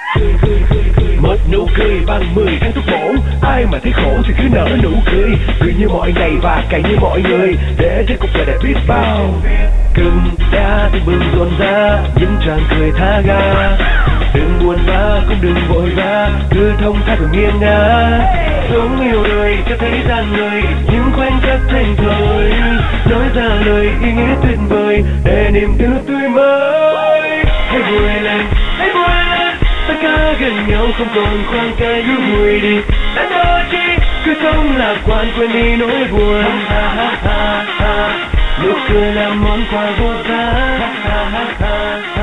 Một nụ cười bằng 10 tháng thuốc bổ, ai mà thấy khổ thì cứ nở nụ cười. Cười như mọi ngày và cày như mọi người, để trên cuộc đời đẹp biết bao. Cưng đã từng bừng rộn ra những tràng cười tha ga. Đừng buồn bã cũng đừng vội vã, cứ thông thả rồi nghiêng ngả. Sống yêu đời cho thấy ra người những khoảnh khắc thành thời, nói ra lời ý nghĩa tuyệt vời để niềm tin luôn tươi mới. Hãy vui lên, hãy vui lên, tất cả gần nhau không còn khoảng cách, cứ vui đi đã đôi chi, cứ sống lạc quan quên đi nỗi buồn. Ha ha ha ha, nụ cười là món quà vô giá. Ha ha ha ha.